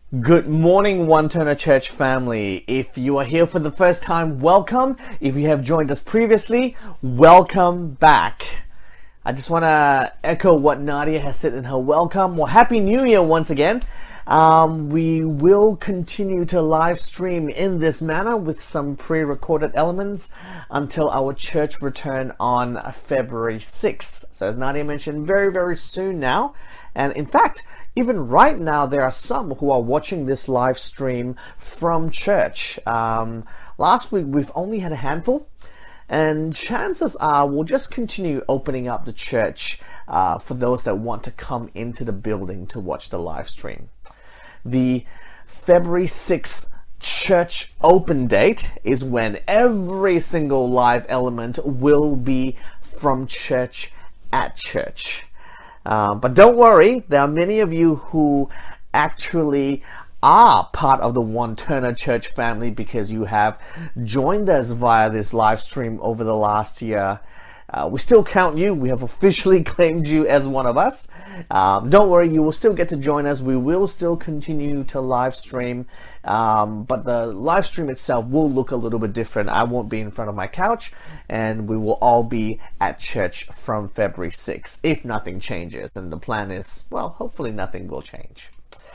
Good morning, One Turner Church family. If you are here for the first time, welcome. If you have joined us previously, welcome back. I just want to echo what Nadia has said in her welcome. Well, Happy New Year once again. We will continue to live stream in this manner with some pre-recorded elements until our church return on February 6th. So as Nadia mentioned, very, very soon now. And in fact, even right now, there are some who are watching this live stream from church. Last week, we've only had a handful. And chances are we'll just continue opening up the church for those that want to come into the building to watch the live stream. The February 6th church open date is when every single live element will be from church at church. But don't worry, there are many of you who actually are part of the One Turner Church family because you have joined us via this live stream over the last year. We still count you. We have officially claimed you as one of us. Don't worry, you will still get to join us. We will still continue to live stream, but the live stream itself will look a little bit different. I won't be in front of my couch, and we will all be at church from February 6th, if nothing changes. And the plan is, well, hopefully nothing will change.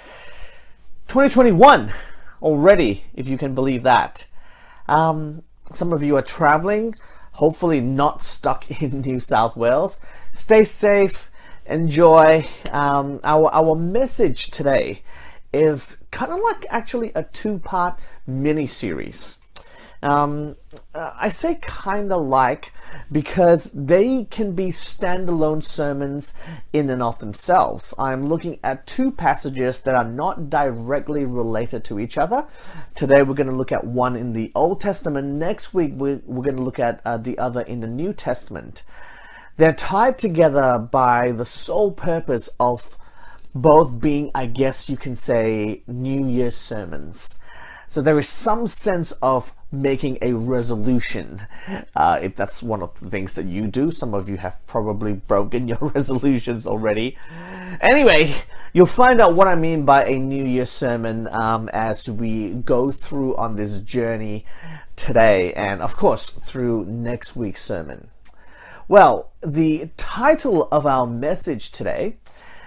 2021 already, if you can believe that. Some of you are traveling. Hopefully not stuck in New South Wales. Stay safe, enjoy. Our message today is kind of like actually a two-part mini-series. I say kind of like because they can be standalone sermons in and of themselves. I'm looking at two passages that are not directly related to each other. Today we're going to look at one in the Old Testament. Next week we're going to look at the other in the New Testament. They're tied together by the sole purpose of both being, I guess you can say, New Year's sermons. So there is some sense of making a resolution, if that's one of the things that you do. Some of you have probably broken your resolutions already. Anyway, you'll find out what I mean by a New Year sermon as we go through on this journey today, and of course through next week's sermon. Well, the title of our message today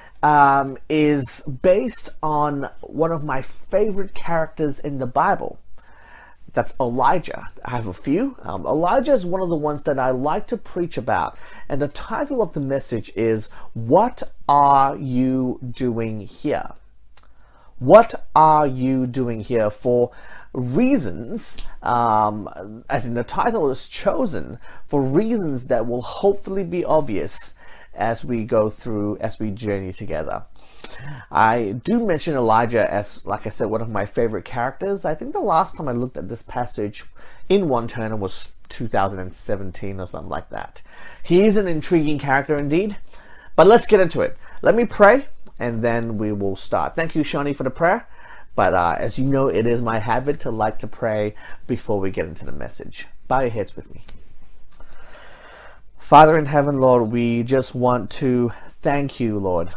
is based on one of my favorite characters in the Bible. That's Elijah. I have a few. Elijah is one of the ones that I like to preach about. And the title of the message is, What Are You Doing Here? What are you doing here? For reasons, as in the title is chosen, for reasons that will hopefully be obvious as we go through, as we journey together. I do mention Elijah as, like I said, one of my favorite characters. I think the last time I looked at this passage in One Turner was 2017 or something like that. He is an intriguing character indeed, but let's get into it. Let me pray and then we will start. Thank you, Shani, for the prayer. But as you know, it is my habit to like to pray before we get into the message. Bow your heads with me. Father in heaven, Lord, we just want to thank you, Lord.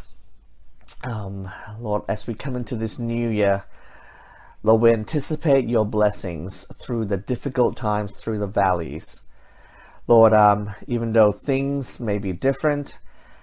Lord, as we come into this new year, Lord, we anticipate your blessings through the difficult times, through the valleys. Lord, even though things may be different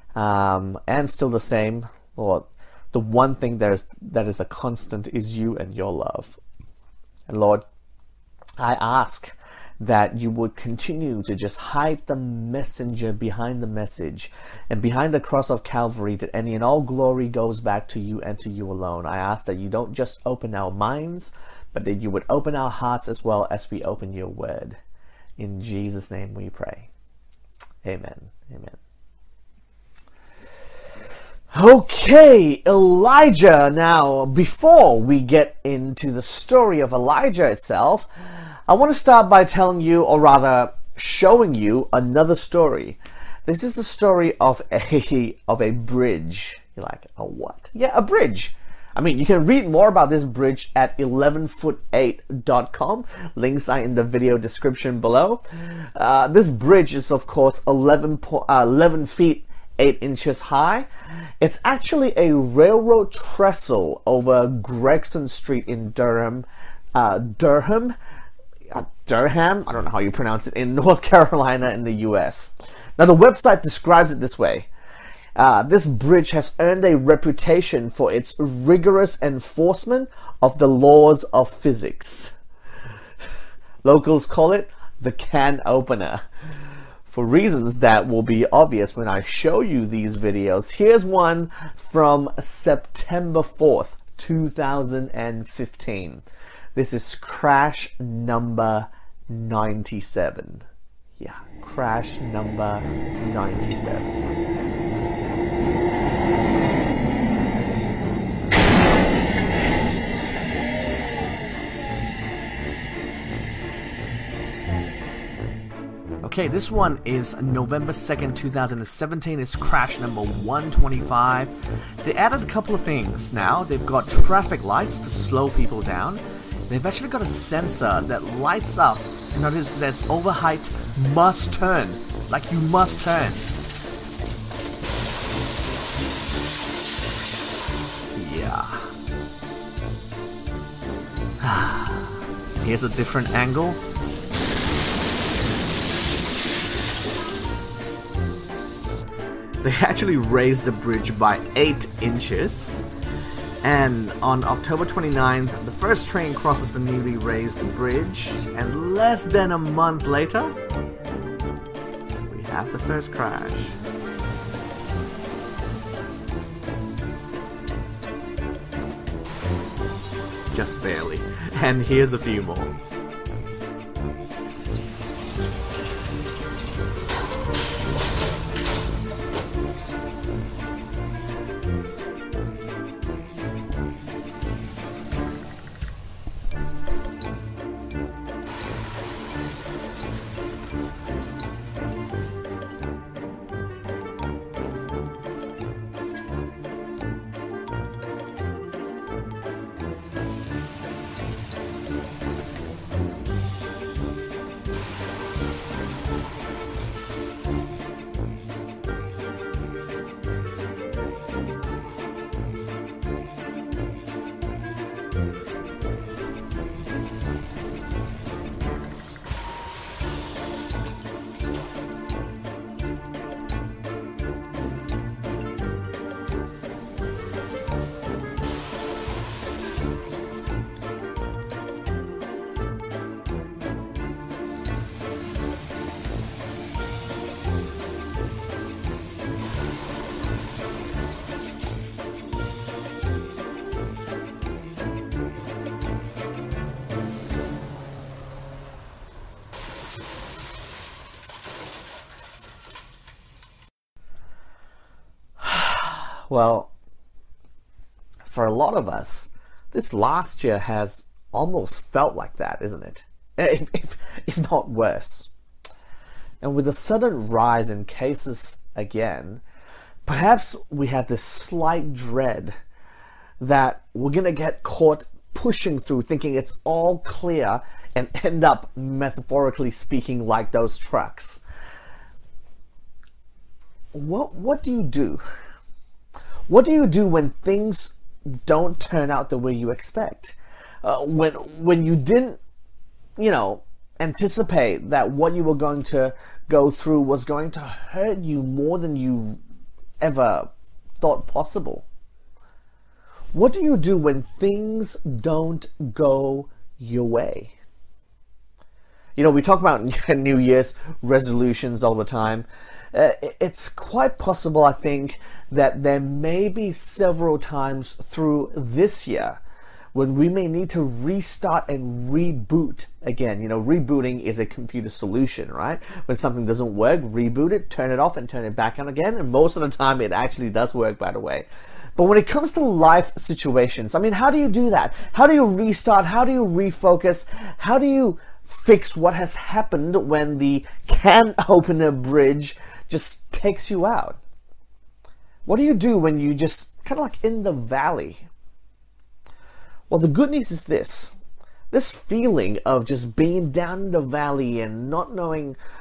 and still the same, Lord, the one thing that is a constant is you and your love. And Lord, I ask that you would continue to just hide the messenger behind the message and behind the cross of Calvary, that any and all glory goes back to you and to you alone. I ask that you don't just open our minds, but that you would open our hearts as well as we open your word. In Jesus' name we pray. Amen. Amen. Okay, Elijah. Now, before we get into the story of Elijah itself, I want to start by telling you, or rather showing you, another story. This is the story of a bridge. You're like, a what? Yeah, a bridge. I mean, you can read more about this bridge at 11foot8.com. Links are in the video description below. This bridge is, of course, 11 feet 8 inches high. It's actually a railroad trestle over Gregson Street in Durham, Durham, I don't know how you pronounce it, in North Carolina in the US. Now the website describes it this way. This bridge has earned a reputation for its rigorous enforcement of the laws of physics. Locals call it the can opener. For reasons that will be obvious when I show you these videos, here's one from September 4th, 2015. This is crash number 97. Yeah, crash number 97. Okay, this one is November 2nd, 2017. It's crash number 125. They added a couple of things now. They've got traffic lights to slow people down. They've actually got a sensor that lights up. And notice it says overheight must turn. Like you must turn. Yeah. Here's a different angle. They actually raised the bridge by 8 inches. And on October 29th, the first train crosses the newly raised bridge. And less than a month later, we have the first crash. Just barely. And here's a few more. Well, for a lot of us, this last year has almost felt like that, isn't it? If not worse. And with a sudden rise in cases again, perhaps we have this slight dread that we're going to get caught pushing through thinking it's all clear and end up, metaphorically speaking, like those trucks. What do you do? What do you do when things don't turn out the way you expect? When you didn't, anticipate that what you were going to go through was going to hurt you more than you ever thought possible? What do you do when things don't go your way? We talk about New Year's resolutions all the time. It's quite possible, I think, that there may be several times through this year when we may need to restart and reboot again. Rebooting is a computer solution, right? When something doesn't work, reboot it, turn it off, and turn it back on again. And most of the time, it actually does work, by the way. But when it comes to life situations, how do you do that? How do you restart? How do you refocus? How do you fix what has happened when the can opener bridge just takes you out? What do you do when you just kind of like in the valley? Well, the good news is this feeling of just being down in the valley and not knowing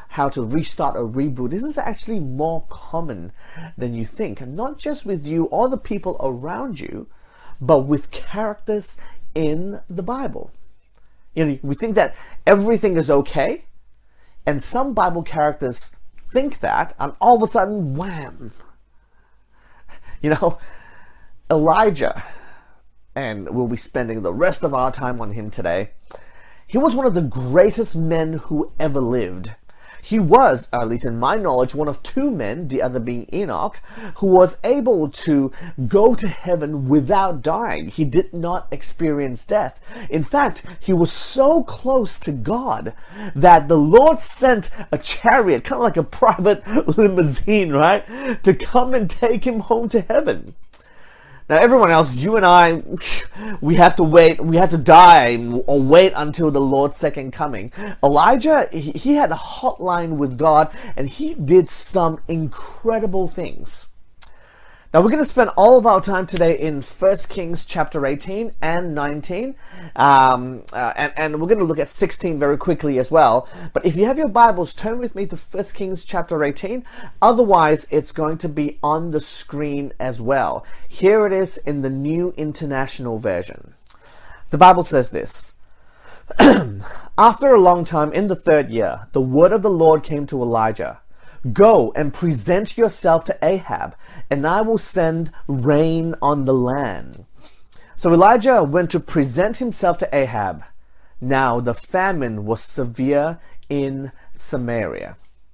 how to restart or reboot. This is actually more common than you think, and not just with you or the people around you, but with characters in the Bible. You know, we think that everything is okay, and some Bible characters think that, and all of a sudden, wham! You know, Elijah, and we'll be spending the rest of our time on him today. He was one of the greatest men who ever lived. He was, at least in my knowledge, one of two men, the other being Enoch, who was able to go to heaven without dying. He did not experience death. In fact, he was so close to God that the Lord sent a chariot, kind of like a private limousine, right, to come and take him home to heaven. Now, everyone else, you and I, we have to wait, we have to die or wait until the Lord's second coming. Elijah, he had a hotline with God, and he did some incredible things. Now, we're going to spend all of our time today in 1 Kings chapter 18 and 19, and we're going to look at 16 very quickly as well. But if you have your Bibles, turn with me to 1 Kings chapter 18. Otherwise, it's going to be on the screen as well. Here it is in the New International Version. The Bible says this. After a long time, in the third year, the word of the Lord came to Elijah. Go and present yourself to Ahab, and I will send rain on the land. So Elijah went to present himself to Ahab. Now the famine was severe in Samaria.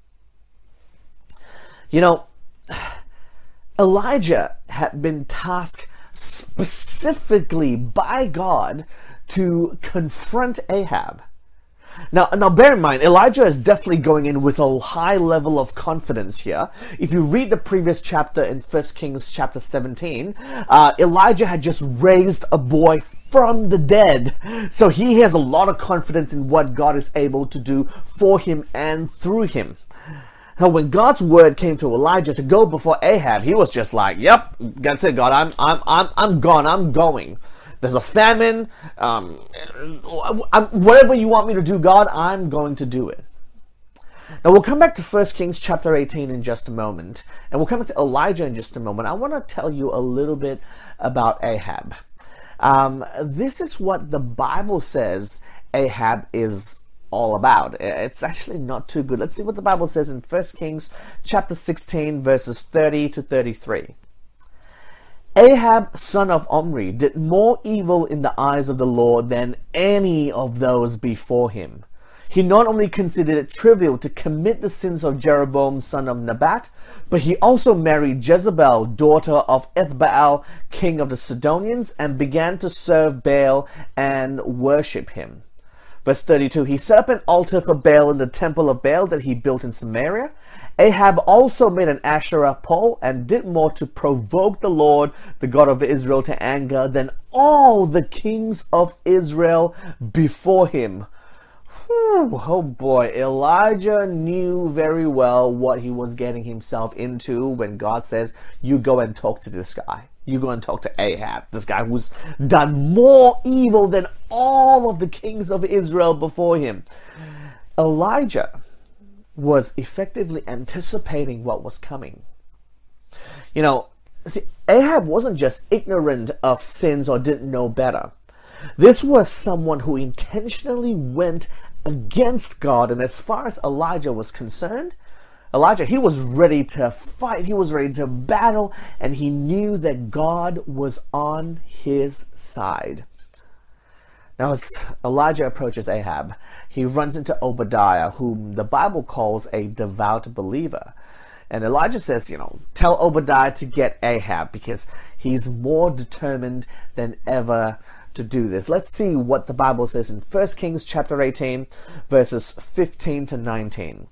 You know, Elijah had been tasked specifically by God to confront Ahab. Now bear in mind, Elijah is definitely going in with a high level of confidence here. If you read the previous chapter in 1 Kings chapter 17, Elijah had just raised a boy from the dead. So he has a lot of confidence in what God is able to do for him and through him. Now, when God's word came to Elijah to go before Ahab, he was just like, "Yep, that's it, God. I'm gone. I'm going. There's a famine. Whatever you want me to do, God, I'm going to do it." Now, we'll come back to 1 Kings chapter 18 in just a moment, and we'll come back to Elijah in just a moment. I want to tell you a little bit about Ahab. This is what the Bible says Ahab is all about. It's actually not too good. Let's see what the Bible says in 1 Kings chapter 16, verses 30 to 33. Ahab, son of Omri, did more evil in the eyes of the Lord than any of those before him. He not only considered it trivial to commit the sins of Jeroboam, son of Nebat, but he also married Jezebel, daughter of Ethbaal, king of the Sidonians, and began to serve Baal and worship him. Verse 32, he set up an altar for Baal in the temple of Baal that he built in Samaria. Ahab also made an Asherah pole and did more to provoke the Lord, the God of Israel, to anger than all the kings of Israel before him. Whew, oh boy, Elijah knew very well what he was getting himself into when God says, you go and talk to this guy. You go and talk to Ahab, this guy who's done more evil than all of the kings of Israel before him. Elijah was effectively anticipating what was coming. You know, see, Ahab wasn't just ignorant of sins or didn't know better. This was someone who intentionally went against God, and as far as Elijah was concerned, Elijah, he was ready to fight, he was ready to battle, and he knew that God was on his side. Now, as Elijah approaches Ahab, he runs into Obadiah, whom the Bible calls a devout believer. And Elijah says, you know, tell Obadiah to get Ahab because he's more determined than ever to do this. Let's see what the Bible says in 1 Kings chapter 18, verses 15 to 19.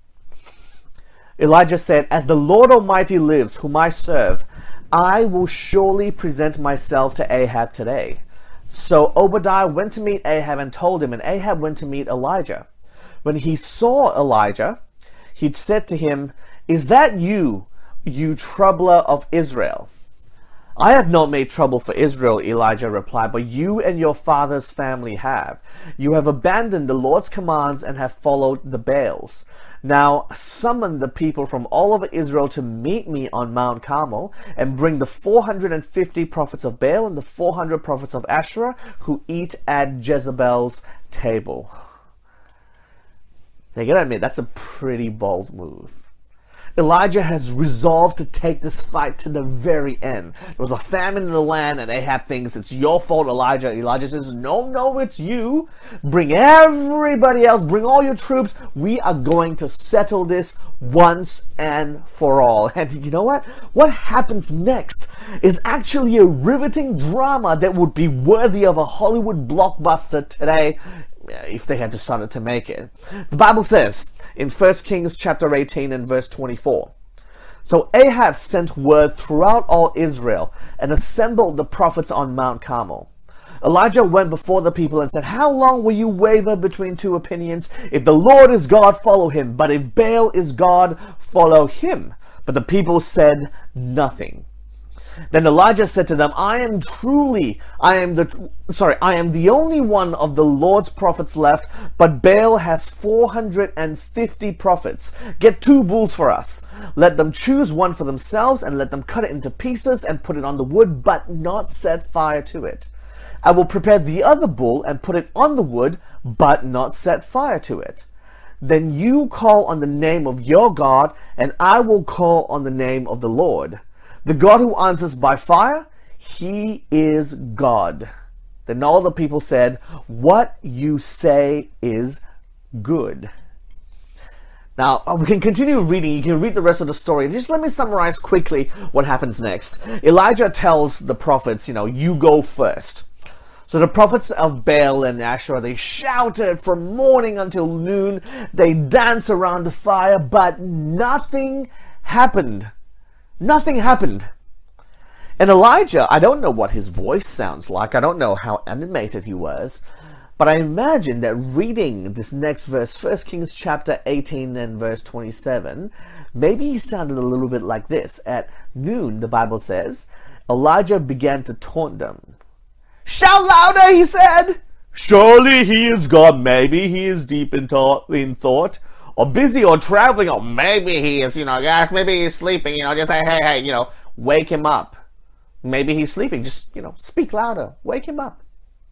Elijah said, as the Lord Almighty lives, whom I serve, I will surely present myself to Ahab today. So Obadiah went to meet Ahab and told him, and Ahab went to meet Elijah. When he saw Elijah, he said to him, is that you, you troubler of Israel? I have not made trouble for Israel, Elijah replied, but you and your father's family have. You have abandoned the Lord's commands and have followed the Baals. Now summon the people from all over Israel to meet me on Mount Carmel, and bring the 450 prophets of Baal and the 400 prophets of Asherah who eat at Jezebel's table. Now you gotta admit, that's a pretty bold move. Elijah has resolved to take this fight to the very end. There was a famine in the land and Ahab thinks it's your fault, Elijah. Elijah says, no, it's you. Bring everybody else, bring all your troops. We are going to settle this once and for all. And you know what? What happens next is actually a riveting drama that would be worthy of a Hollywood blockbuster today, if they had decided to make it. The Bible says in 1 Kings chapter 18 and verse 24, so Ahab sent word throughout all Israel and assembled the prophets on Mount Carmel. Elijah went before the people and said, how long will you waver between two opinions? If the Lord is God, follow him. But if Baal is God, follow him. But the people said nothing. Then Elijah said to them, I am the only one of the Lord's prophets left, but Baal has 450 prophets. Get 2 bulls for us. Let them choose one for themselves, and let them cut it into pieces and put it on the wood, but not set fire to it. I will prepare the other bull and put it on the wood, but not set fire to it. Then you call on the name of your God, and I will call on the name of the Lord. The God who answers by fire, he is God. Then all the people said, what you say is good. Now, we can continue reading. You can read the rest of the story. Just let me summarize quickly what happens next. Elijah tells the prophets, you go first. So the prophets of Baal and Asherah, they shouted from morning until noon. They danced around the fire, but nothing happened. Nothing happened. And Elijah, I don't know what his voice sounds like. I don't know how animated he was. But I imagine that reading this next verse, 1 Kings chapter 18 and verse 27, maybe he sounded a little bit like this. At noon, the Bible says, Elijah began to taunt them. Shout louder, he said. Surely he is God. Maybe he is deep in thought. Or busy or traveling, or maybe he is, guys, maybe he's sleeping, just say, hey, wake him up. Maybe he's sleeping, just, speak louder, wake him up.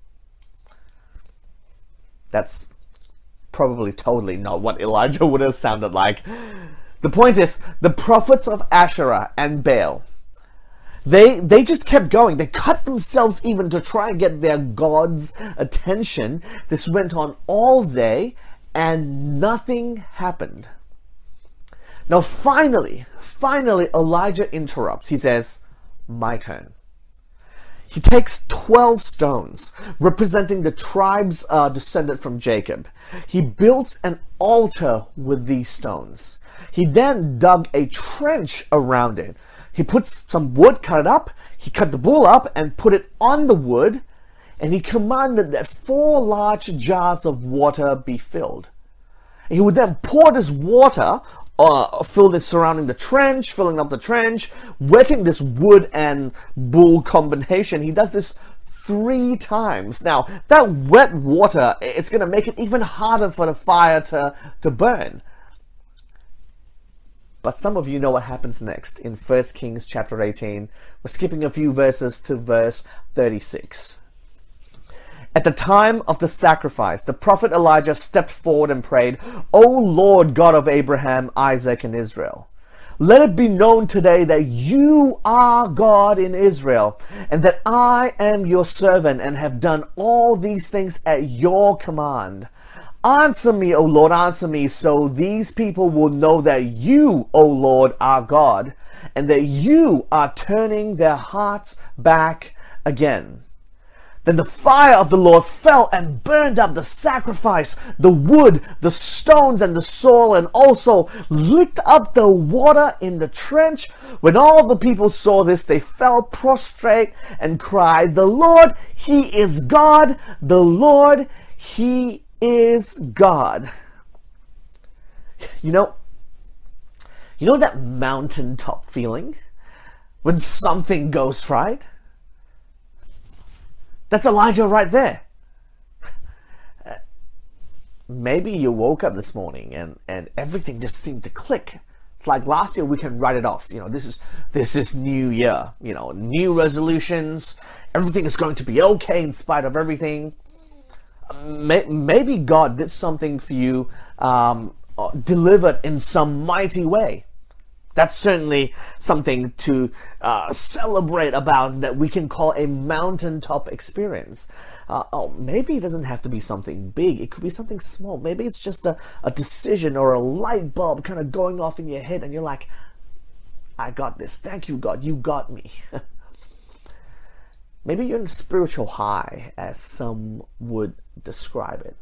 That's probably totally not what Elijah would have sounded like. The point is, the prophets of Asherah and Baal, they just kept going. They cut themselves even to try and get their God's attention. This went on all day, and nothing happened. Now finally, Elijah interrupts. He says, my turn. He takes 12 stones, representing the tribes descended from Jacob. He built an altar with these stones. He then dug a trench around it. He put some wood, cut it up. He cut the bull up and put it on the wood. And he commanded that 4 large jars of water be filled. And he would then pour this water, fill this surrounding the trench, filling up the trench, wetting this wood and bull combination. He does this 3 times. Now, that wet water, it's going to make it even harder for the fire to burn. But some of you know what happens next in 1 Kings chapter 18. We're skipping a few verses to verse 36. At the time of the sacrifice, the prophet Elijah stepped forward and prayed, O Lord God of Abraham, Isaac, and Israel, let it be known today that you are God in Israel, and that I am your servant and have done all these things at your command. Answer me, O Lord, answer me, so these people will know that you, O Lord, are God, and that you are turning their hearts back again. Then the fire of the Lord fell and burned up the sacrifice, the wood, the stones, and the soil, and also licked up the water in the trench. When all the people saw this, they fell prostrate and cried, the Lord, he is God. The Lord, he is God. You know that mountaintop feeling? when something goes right? That's Elijah right there. Maybe you woke up this morning and everything just seemed to click. It's like last year we can write it off. This is new year. New resolutions. Everything is going to be okay in spite of everything. Maybe God did something for you, delivered in some mighty way. That's certainly something to celebrate about, that we can call a mountaintop experience. Maybe it doesn't have to be something big. It could be something small. Maybe it's just a decision or a light bulb kind of going off in your head and you're like, I got this. Thank you, God. You got me. Maybe you're in a spiritual high, as some would describe it.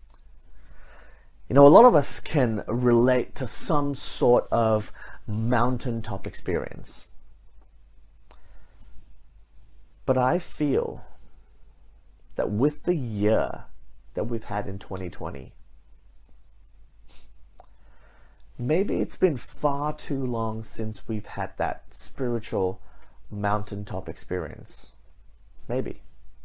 A lot of us can relate to some sort of mountaintop experience. But I feel that with the year that we've had in 2020, maybe it's been far too long since we've had that spiritual mountaintop experience. Maybe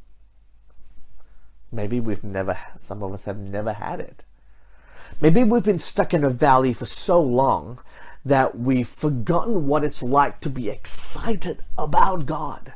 some of us have never had it. Maybe we've been stuck in a valley for so long that we've forgotten what it's like to be excited about God.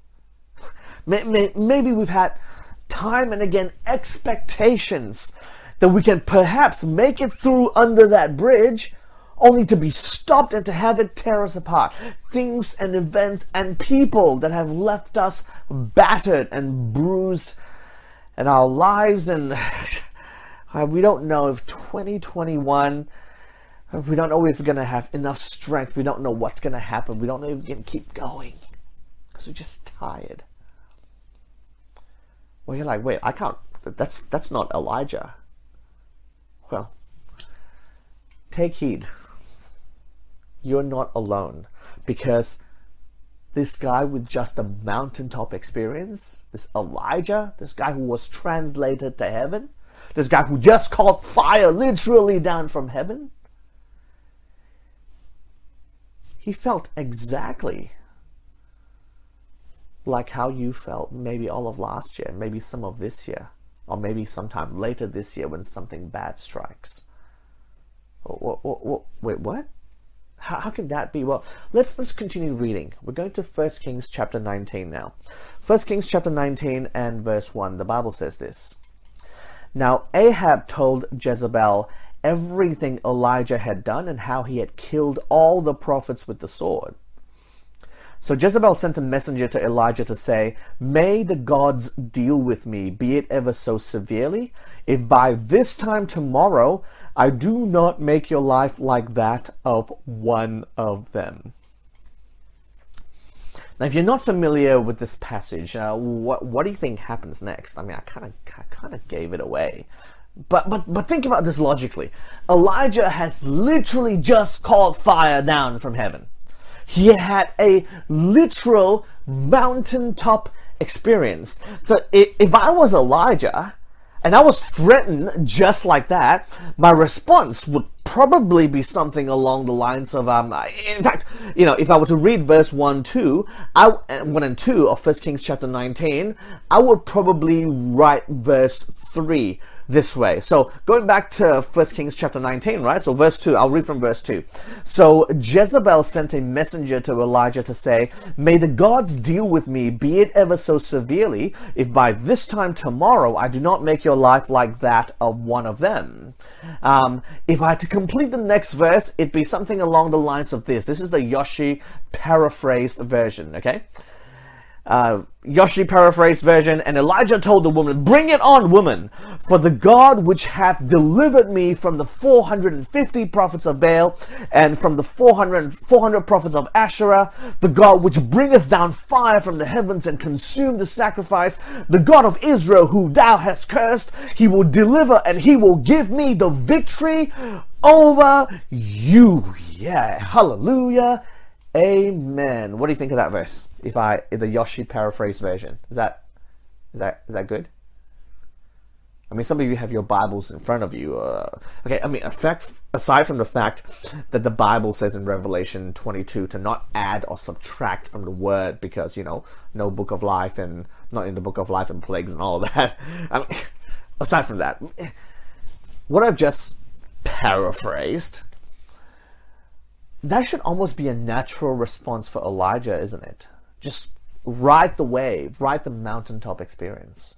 Maybe we've had time and again expectations that we can perhaps make it through under that bridge, only to be stopped and to have it tear us apart. Things and events and people that have left us battered and bruised in our lives, and we don't know if 2021, we don't know if we're going to have enough strength. We don't know what's going to happen. We don't know if we can keep going because we're just tired. Well, you're like, wait, I can't, that's not Elijah. Well, take heed. You're not alone, because this guy with just a mountaintop experience, this Elijah, this guy who was translated to heaven, this guy who just called fire literally down from heaven, he felt exactly like how you felt maybe all of last year, maybe some of this year, or maybe sometime later this year when something bad strikes. Wait, what? How can that be? Well, let's continue reading. We're going to 1 Kings chapter 19 now. 1 Kings chapter 19 and verse 1. The Bible says this. Now Ahab told Jezebel everything Elijah had done and how he had killed all the prophets with the sword. So Jezebel sent a messenger to Elijah to say, "May the gods deal with me, be it ever so severely, if by this time tomorrow I do not make your life like that of one of them." Now, if you're not familiar with this passage, what do you think happens next? I mean, I kind of gave it away. But think about this logically. Elijah has literally just called fire down from heaven. He had a literal mountaintop experience. So if I was Elijah and I was threatened just like that, my response would probably be something along the lines of, in fact, if I were to read verse 1 and 2 of 1 Kings chapter 19, I would probably write verse 3 this way. So going back to 1 Kings chapter 19, right? So verse 2, I'll read from verse 2. So Jezebel sent a messenger to Elijah to say, "May the gods deal with me, be it ever so severely, if by this time tomorrow I do not make your life like that of one of them." If I had to complete the next verse, it'd be something along the lines of this. This is the Yoshi paraphrased version, okay? Yoshi paraphrased version. "And Elijah told the woman, 'Bring it on, woman, for the God which hath delivered me from the 450 prophets of Baal, and from the 400 prophets of Asherah, the God which bringeth down fire from the heavens and consume the sacrifice, the God of Israel who thou hast cursed, he will deliver and he will give me the victory over you.'" Yeah, hallelujah. Amen. What do you think of that verse? If the Yoshi paraphrase version, is that good? I mean, some of you have your Bibles in front of you. Okay, I mean, aside from the fact that the Bible says in Revelation 22 to not add or subtract from the word because, you know, no book of life and not in the book of life and plagues and all of that. I mean, aside from that, what I've just paraphrased, that should almost be a natural response for Elijah, isn't it? Just ride the wave, ride the mountaintop experience.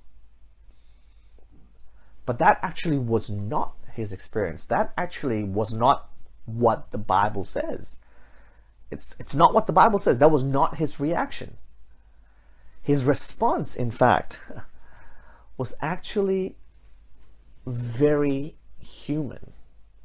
But that actually was not his experience. That actually was not what the Bible says. It's not what the Bible says. That was not his reaction. His response, in fact, was actually very human.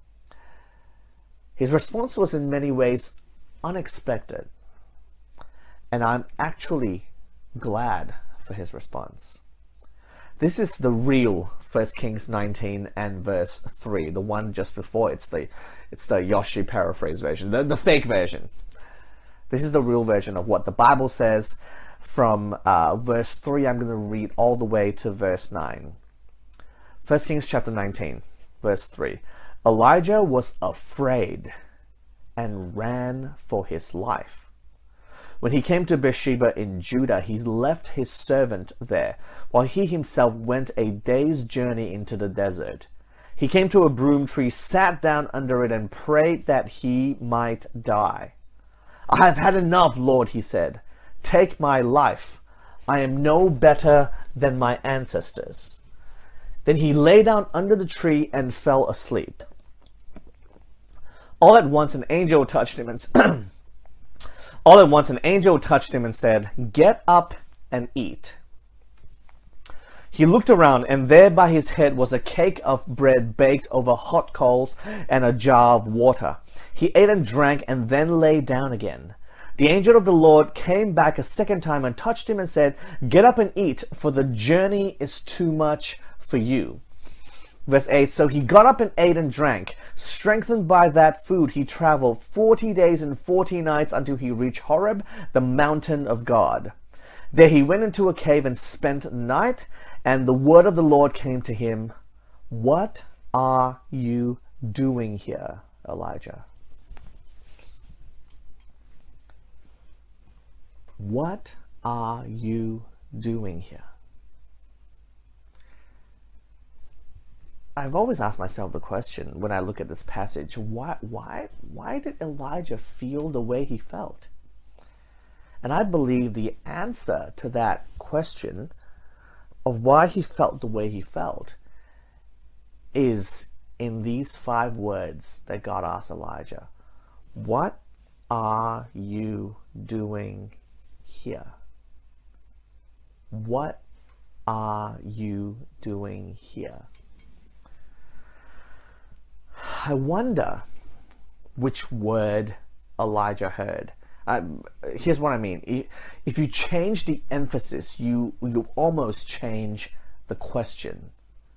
His response was in many ways unexpected. And I'm actually glad for his response. This is the real 1 Kings 19 and verse 3. The one just before, it's the Yoshi paraphrase version, the fake version. This is the real version of what the Bible says from verse 3. I'm going to read all the way to verse 9. 1 Kings chapter 19, verse 3. Elijah was afraid and ran for his life. When he came to Beersheba in Judah, he left his servant there, while he himself went a day's journey into the desert. He came to a broom tree, sat down under it, and prayed that he might die. I have had enough, Lord, he said. Take my life. I am no better than my ancestors. Then he lay down under the tree and fell asleep. All at once an angel touched him and said, "Get up and eat." He looked around, and there by his head was a cake of bread baked over hot coals and a jar of water. He ate and drank and then lay down again. The angel of the Lord came back a second time and touched him and said, "Get up and eat, for the journey is too much for you." Verse 8, so he got up and ate and drank. Strengthened by that food, he traveled 40 days and 40 nights until he reached Horeb, the mountain of God. There he went into a cave and spent the night, and the word of the Lord came to him, "What are you doing here, Elijah?" What are you doing here? I've always asked myself the question when I look at this passage, why did Elijah feel the way he felt? And I believe the answer to that question of why he felt the way he felt is in these 5 words that God asked Elijah. What are you doing here? What are you doing here? I wonder which word Elijah heard. Here's what I mean. If you change the emphasis, you almost change the question.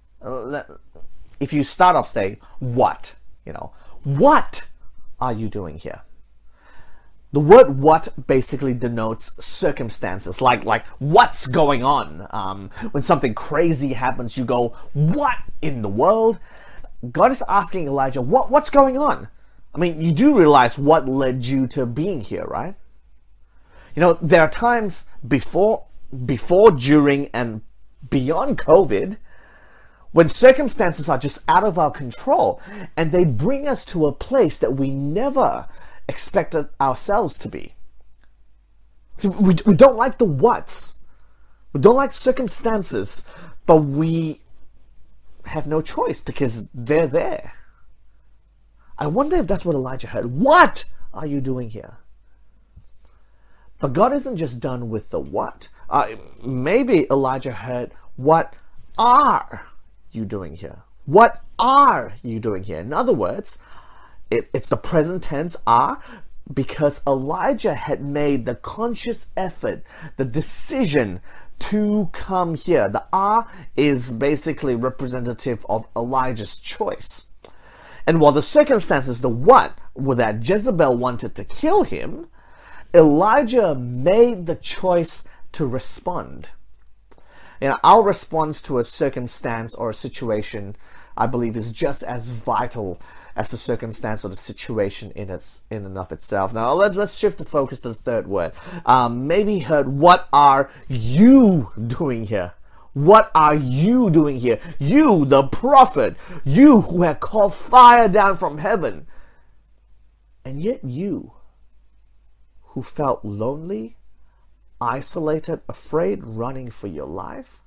If you start off saying, what? What are you doing here? The word what basically denotes circumstances, like what's going on? When something crazy happens, you go, what in the world? God is asking Elijah, what's going on? I mean, you do realize what led you to being here, right? There are times before, during, and beyond COVID when circumstances are just out of our control and they bring us to a place that we never expected ourselves to be. So we don't like the whats. We don't like circumstances, but we have no choice because they're there. I wonder if that's what Elijah heard. What are you doing here? But God isn't just done with the what. Maybe Elijah heard, what are you doing here? What are you doing here? In other words, it's the present tense are, because Elijah had made the conscious effort, the decision to come here. The are is basically representative of Elijah's choice. And while the circumstances, the what, were that Jezebel wanted to kill him, Elijah made the choice to respond. Our response to a circumstance or a situation, I believe, is just as vital as the circumstance or the situation in and of itself. Now let's shift the focus to the third word. Maybe he heard, what are you doing here? What are you doing here? You, the prophet, you who had called fire down from heaven. And yet you, who felt lonely, isolated, afraid, running for your life.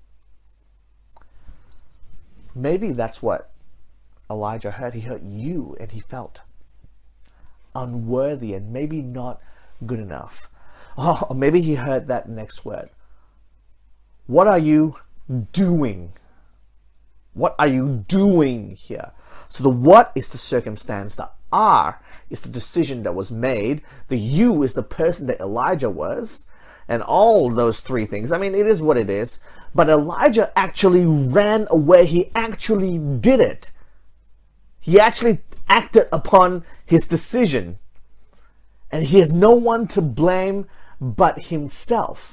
Maybe that's what Elijah heard. He heard you and he felt unworthy and maybe not good enough. Or maybe he heard that next word. What are you doing? What are you doing here? So the what is the circumstance. The are is the decision that was made. The you is the person that Elijah was. And all those three things. I mean, it is what it is. But Elijah actually ran away. He actually did it. He actually acted upon his decision. And he has no one to blame but himself.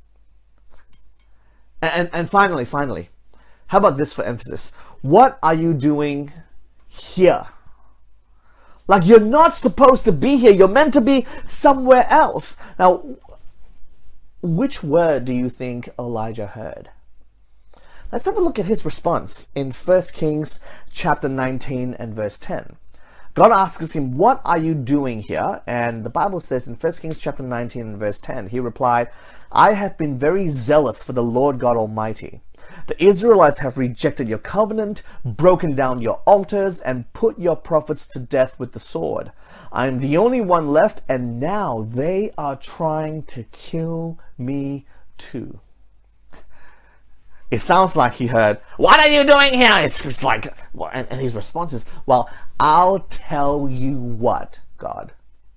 And finally, how about this for emphasis? What are you doing here? Like, you're not supposed to be here. You're meant to be somewhere else. Now, which word do you think Elijah heard? Let's have a look at his response in 1 Kings chapter 19 and verse 10. God asks him, what are you doing here? And the Bible says in 1 Kings chapter 19 and verse 10, he replied, I have been very zealous for the Lord God Almighty. The Israelites have rejected your covenant, broken down your altars, and put your prophets to death with the sword. I am the only one left, and now they are trying to kill me too. It sounds like he heard, what are you doing here? It's like, and his response is, well, I'll tell you what, God.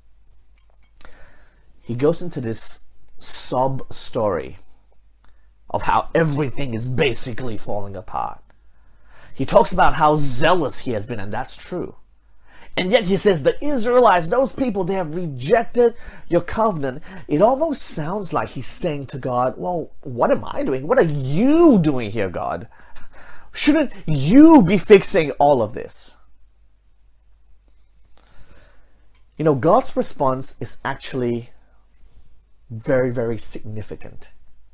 He goes into this sob story of how everything is basically falling apart. He talks about how zealous he has been, and that's true. And yet he says, the Israelites, those people, they have rejected your covenant. It almost sounds like he's saying to God, well, what am I doing? What are you doing here, God? Shouldn't you be fixing all of this? You know, God's response is actually very, very significant.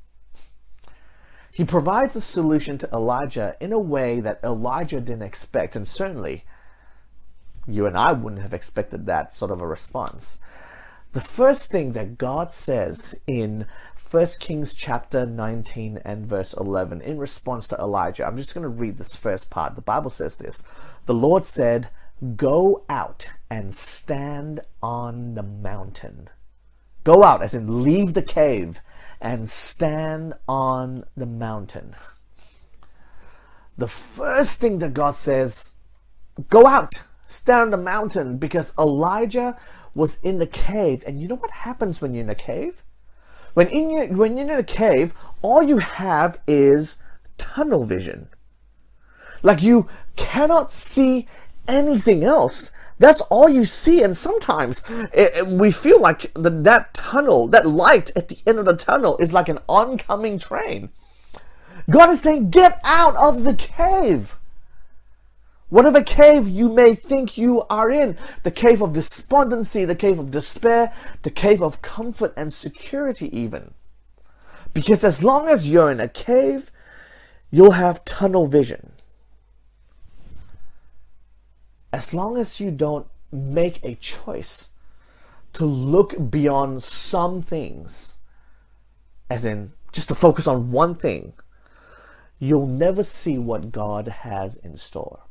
He provides a solution to Elijah in a way that Elijah didn't expect, and certainly you and I wouldn't have expected that sort of a response. The first thing that God says in 1 Kings chapter 19 and verse 11 in response to Elijah, I'm just going to read this first part. The Bible says this, the Lord said, go out and stand on the mountain. Go out, as in leave the cave and stand on the mountain. The first thing that God says, go out. Stand on the mountain, because Elijah was in the cave. And you know what happens when you're in a cave? When you're in a cave, all you have is tunnel vision. Like, you cannot see anything else. That's all you see. And sometimes we feel like that tunnel, that light at the end of the tunnel is like an oncoming train. God is saying, get out of the cave. Whatever cave you may think you are in, the cave of despondency, the cave of despair, the cave of comfort and security even. Because as long as you're in a cave, you'll have tunnel vision. As long as you don't make a choice to look beyond some things, as in just to focus on one thing, you'll never see what God has in store.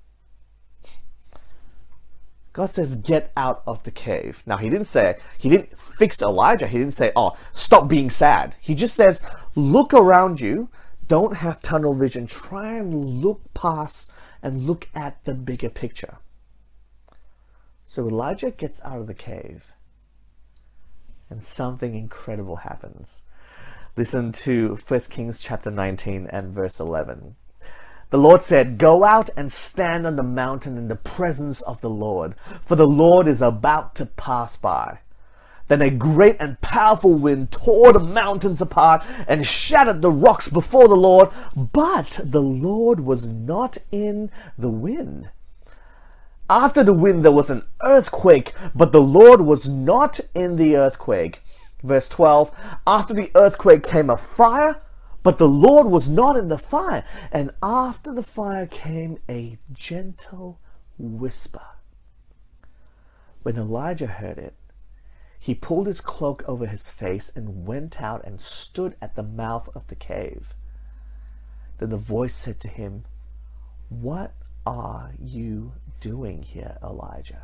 God says, get out of the cave. Now, he didn't fix Elijah. He didn't say, oh, stop being sad. He just says, look around you. Don't have tunnel vision. Try and look past and look at the bigger picture. So Elijah gets out of the cave and something incredible happens. Listen to 1 Kings chapter 19 and verse 11. The Lord said, go out and stand on the mountain in the presence of the Lord, for the Lord is about to pass by. Then a great and powerful wind tore the mountains apart and shattered the rocks before the Lord, but the Lord was not in the wind. After the wind there was an earthquake, but the Lord was not in the earthquake. Verse 12, after the earthquake came a fire, but the Lord was not in the fire. And after the fire came a gentle whisper. When Elijah heard it, he pulled his cloak over his face and went out and stood at the mouth of the cave. Then the voice said to him, "What are you doing here, Elijah?"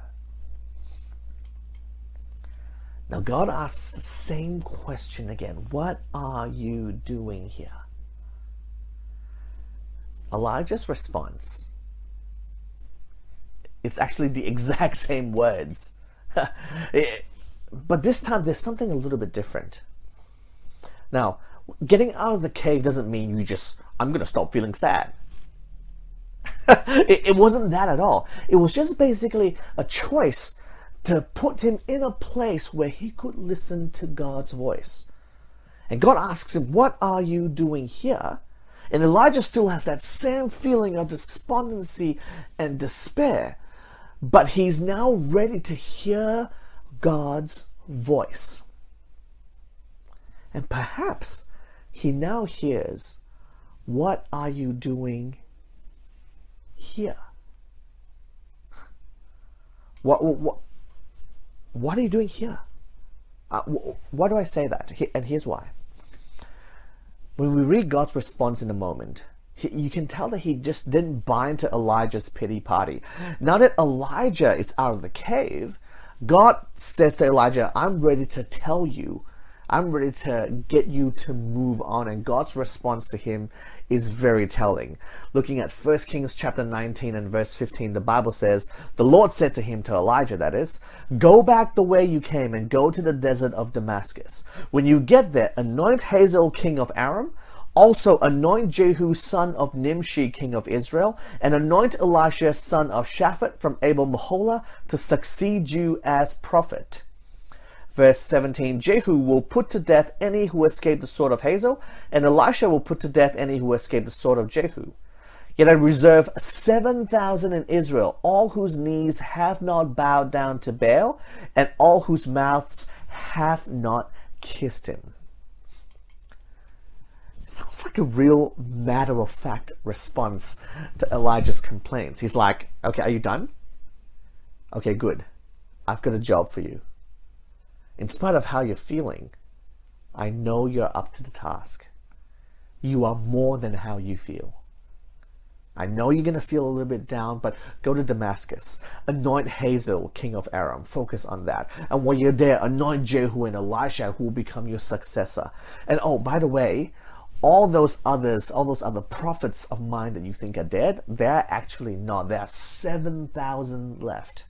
Now God asks the same question again. What are you doing here? Elijah's response, it's actually the exact same words. But this time there's something a little bit different. Now, getting out of the cave doesn't mean you just, I'm going to stop feeling sad. It wasn't that at all. It was just basically a choice to put him in a place where he could listen to God's voice. And God asks him, "What are you doing here?" And Elijah still has that same feeling of despondency and despair, but he's now ready to hear God's voice. And perhaps he now hears, "What are you doing here?" What are you doing here? Why do I say that? And here's why. When we read God's response in a moment, you can tell that he just didn't buy into Elijah's pity party. Now that Elijah is out of the cave, God says to Elijah, "I'm ready to tell you. I'm ready to get you to move on." And God's response to him is very telling. Looking at 1 Kings chapter 19 and verse 15, the Bible says, "The Lord said to him," to Elijah that is, "Go back the way you came and go to the desert of Damascus. When you get there, anoint Hazael king of Aram. Also anoint Jehu son of Nimshi king of Israel, and anoint Elisha son of Shaphat from Abel-Meholah to succeed you as prophet." Verse 17, "Jehu will put to death any who escape the sword of Hazael, and Elisha will put to death any who escape the sword of Jehu. Yet I reserve 7,000 in Israel, all whose knees have not bowed down to Baal, and all whose mouths have not kissed him." Sounds like a real matter-of-fact response to Elijah's complaints. He's like, "Okay, are you done? Okay, good. I've got a job for you. In spite of how you're feeling, I know you're up to the task. You are more than how you feel. I know you're going to feel a little bit down, but go to Damascus. Anoint Hazael, king of Aram. Focus on that. And when you're there, anoint Jehu and Elisha, who will become your successor. And oh, by the way, all those other prophets of mine that you think are dead, they're actually not. There are 7,000 left."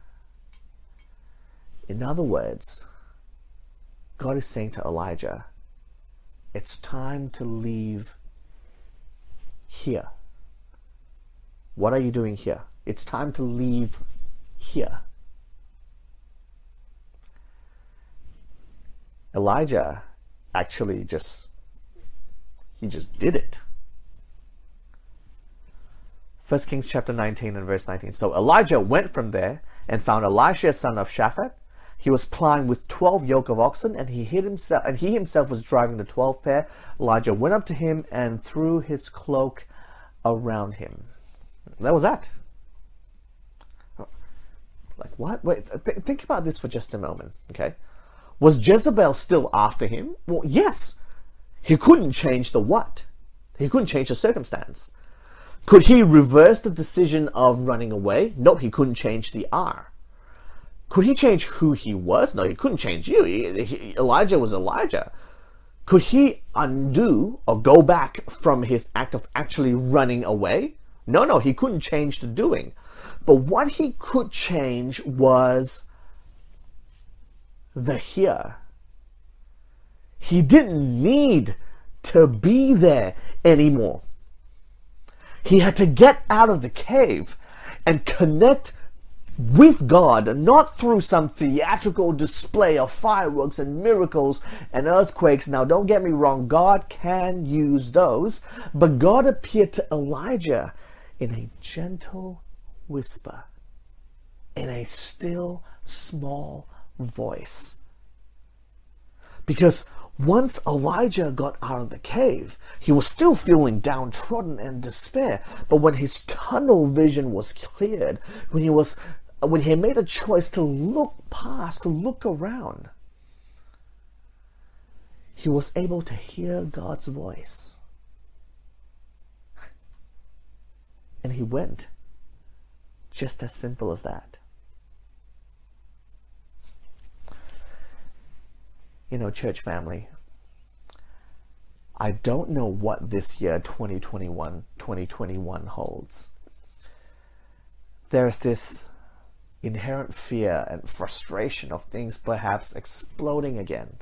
In other words, God is saying to Elijah, it's time to leave here. What are you doing here? It's time to leave here. Elijah actually just did it. 1 Kings chapter 19 and verse 19. "So Elijah went from there and found Elisha son of Shaphat. He was plying with 12 yoke of oxen, and he himself was driving the 12 pair. Elijah went up to him and threw his cloak around him." That was that. Like, what? Wait, think about this for just a moment, okay? Was Jezebel still after him? Well, yes. He couldn't change the what. He couldn't change the circumstance. Could he reverse the decision of running away? Nope, he couldn't change the R. Could he change who he was? No, he couldn't change you. Elijah was Elijah. Could he undo or go back from his act of actually running away? No, he couldn't change the doing. But what he could change was the here. He didn't need to be there anymore. He had to get out of the cave and connect with God, not through some theatrical display of fireworks and miracles and earthquakes. Now, don't get me wrong, God can use those, but God appeared to Elijah in a gentle whisper, in a still, small voice. Because once Elijah got out of the cave, he was still feeling downtrodden and despair. But when his tunnel vision was cleared, when he made a choice to look past, to look around, he was able to hear God's voice. And he went. Just as simple as that. You know, church family, I don't know what this year 2021 holds. There's this inherent fear and frustration of things perhaps exploding again.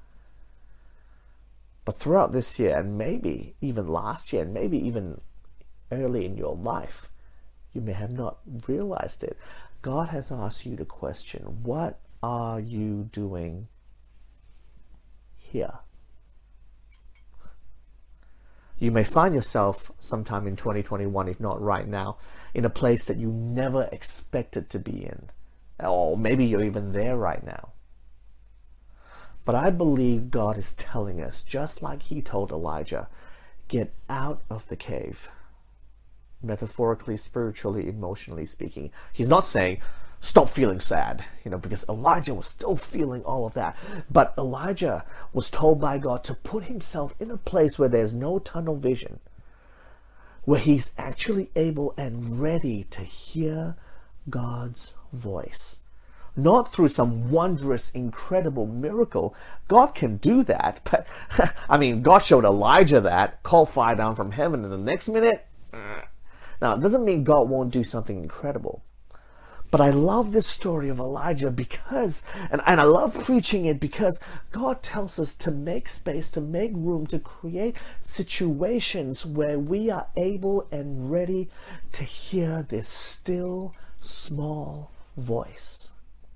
But throughout this year, and maybe even last year, and maybe even early in your life, you may have not realized it. God has asked you to question, what are you doing here? You may find yourself sometime in 2021, if not right now, in a place that you never expected to be in. Or maybe you're even there right now. But I believe God is telling us, just like he told Elijah, get out of the cave. Metaphorically, spiritually, emotionally speaking. He's not saying, stop feeling sad, because Elijah was still feeling all of that. But Elijah was told by God to put himself in a place where there's no tunnel vision, where he's actually able and ready to hear God's voice. Not through some wondrous, incredible miracle. God can do that, but God showed Elijah that, called fire down from heaven, and the next minute, now it doesn't mean God won't do something incredible. But I love this story of Elijah because, and I love preaching it because God tells us to make space, to make room, to create situations where we are able and ready to hear this still, small voice.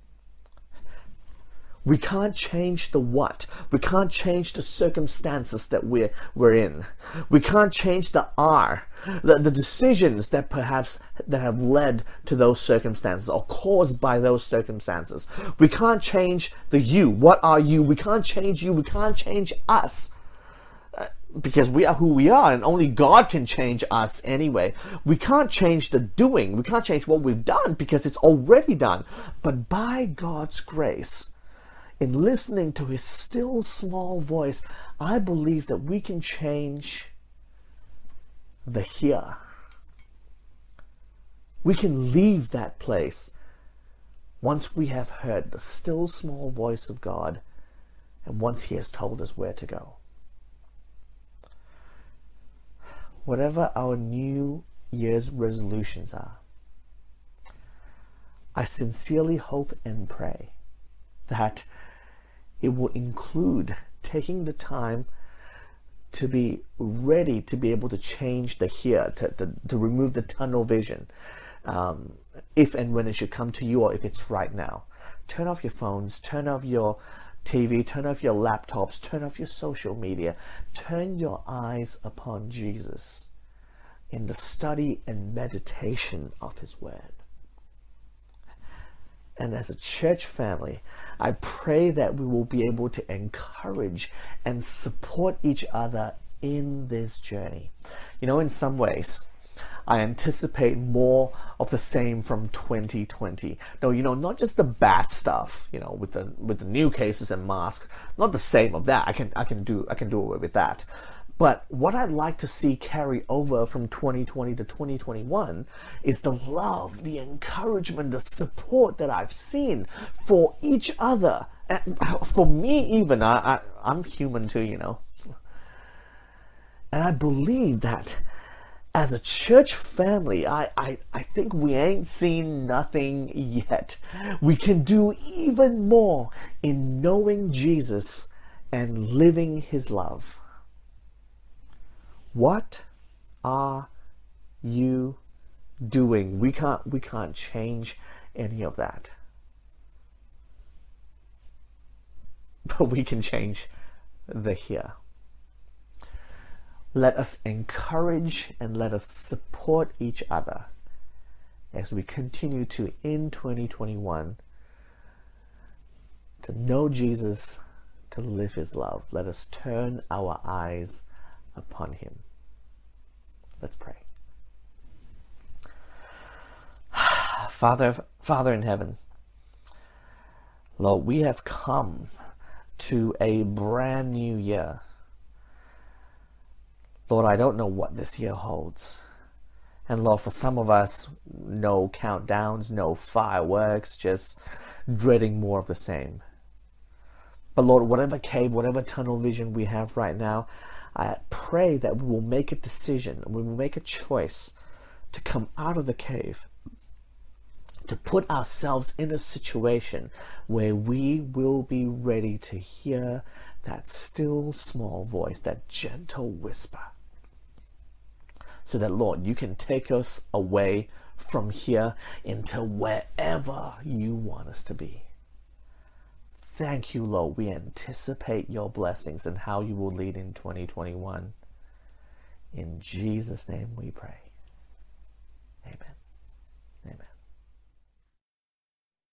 We can't change the what. We can't change the circumstances that we're in. We can't change the R, the decisions that have led to those circumstances or caused by those circumstances. We can't change the you. What are you? We can't change you. We can't change us. Because we are who we are, and only God can change us anyway. We can't change the doing. We can't change what we've done because it's already done. But by God's grace, in listening to his still small voice, I believe that we can change the here. We can leave that place once we have heard the still small voice of God and once he has told us where to go. Whatever our New Year's resolutions are, I sincerely hope and pray that it will include taking the time to be ready to be able to change the here, to remove the tunnel vision, if and when it should come to you or if it's right now. Turn off your phones, turn off your TV, turn off your laptops, turn off your social media. Turn your eyes upon Jesus in the study and meditation of his word. And as a church family, I pray that we will be able to encourage and support each other in this journey. In some ways, I anticipate more of the same from 2020. No, not just the bad stuff, with the new cases and masks, not the same of that. I can do away with that. But what I'd like to see carry over from 2020 to 2021 is the love, the encouragement, the support that I've seen for each other. And for me even, I'm human too, And I believe that as a church family, I think we ain't seen nothing yet. We can do even more in knowing Jesus and living his love. What are you doing? We can't change any of that. But we can change the here. Let us encourage and let us support each other as we continue to, in 2021, to know Jesus, to live his love. Let us turn our eyes upon him. Let's pray. Father in heaven, Lord, we have come to a brand new year. Lord, I don't know what this year holds. And Lord, for some of us, no countdowns, no fireworks, just dreading more of the same. But Lord, whatever cave, whatever tunnel vision we have right now, I pray that we will make a decision, we will make a choice to come out of the cave, to put ourselves in a situation where we will be ready to hear that still small voice, that gentle whisper. So that, Lord, you can take us away from here into wherever you want us to be. Thank you, Lord. We anticipate your blessings and how you will lead in 2021. In Jesus' name we pray.